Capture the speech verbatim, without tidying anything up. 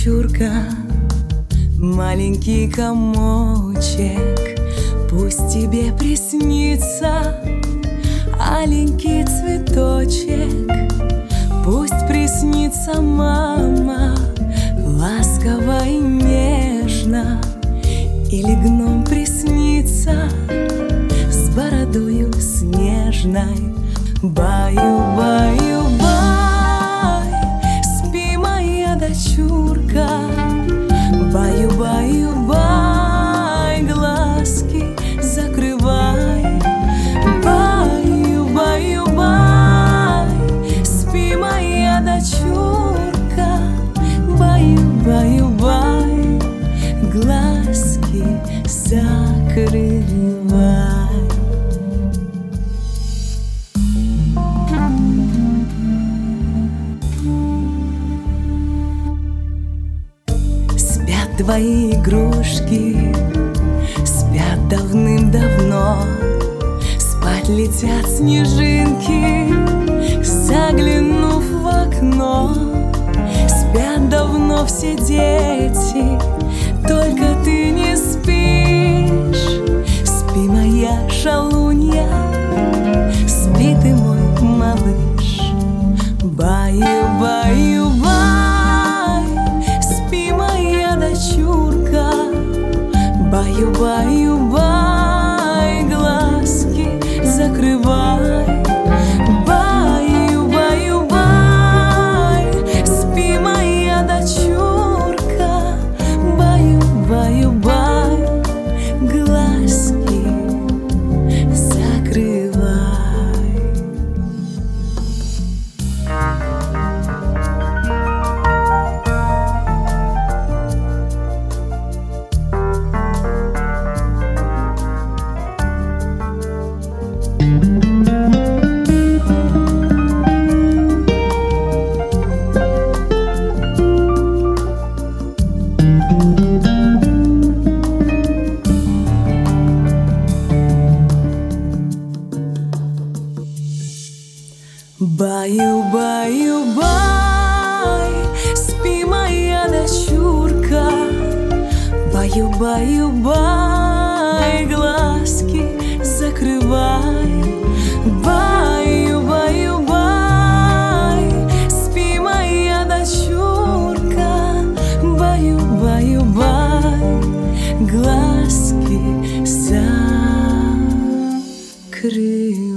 дочурка, маленький комочек, пусть тебе приснится аленький цветочек, пусть приснится мама ласково и нежно, или гном приснится с бородою снежной. Баю-баю-бай, спи, моя дочурка, баю-баю-бай, глазки закрывай. Баю-баю-бай, спи, моя дочурка, баю-баю-бай, глазки закрывай. Твои игрушки спят давным-давно, спать летят снежинки, заглянув в окно. Спят давно все дети, только ты не спишь. Спи, моя шалунья, спи ты, мой малыш. Баю-баю-бай, спи, моя дочурка, баю-баю-бай, глазки закрывай. Баю-баю-бай, спи, моя дочурка, баю-баю-бай, глазки закрывай. Баю-баю-бай, спи, моя дочурка, баю-баю-бай, глазки закрывай. Баю-баю-бай, спи, моя дочурка, баю-баю-бай, глазки закрывай.